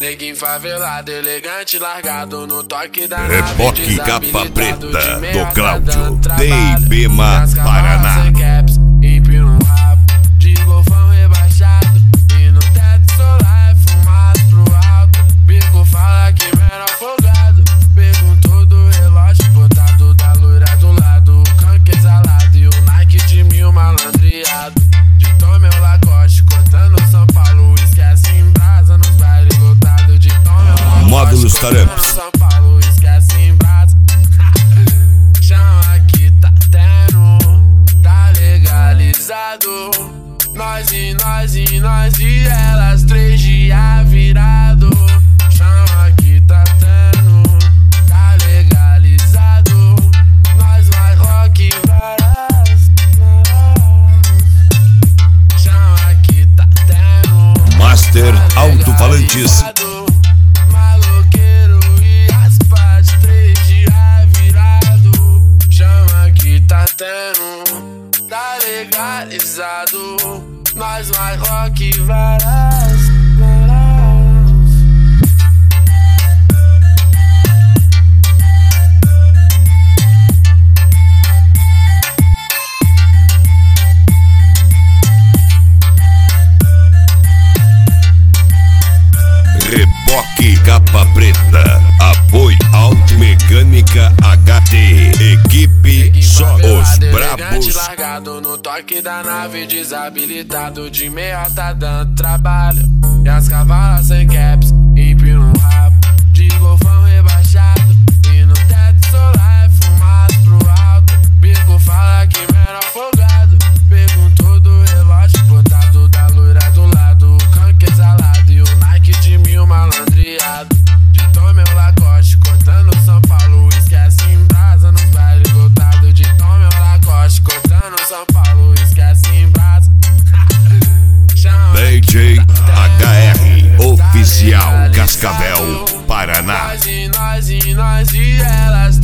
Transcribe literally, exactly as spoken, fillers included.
neguinho favelado, elegante, largado no toque da Reboque Capa Preta do Cláudio, D I Bema, Paraná. Empino um rabo de golfão rebaixado e no teto solar é fumado pro alto. Bico fala que menor folgado, perguntou do relógio botado da loira do lado, o canque exalado e o Nike de mil malandreado. De Tom meu Lacoste, cortando São Paulo, esquece em brasa nos bailes lotados. De Tom meu Lacoste, Módulos Taramps, São Paulo, esquece em brasa. Chama que tá tendo, tá legalizado. Nós e nós e nós e elas, três dias virado. Chama que tá tendo, tá legalizado. Nós mais rock e varas. Chama que tá tendo, Master Alto-Falantes, maloqueiro e as partes, três dias virado. Chama que tá tendo, tá legalizado. Nós mais rock e varas, varas. Reboque Capa Preta, apoio Automecânica H T, equipe só os brabos. Largado no toque da nave, desabilitado de meia tá dando trabalho. E as cavalas sem caps, empino um rabo de golfão rebaixado e no teto solar é fumado pro alto. Bico fala que menor folgado, perguntou do relógio botado da loira do lado, o canque exalado e o Nike de mil malandreado. De Tom meu Lacoste, cortando São Paulo, esquece em brasa nos bailes lotados. De Tom meu Lacoste, cortando São Paulo, esquece em brasa. D J H R Oficial Cascavel, Paraná. Nós e nós e nós e elas,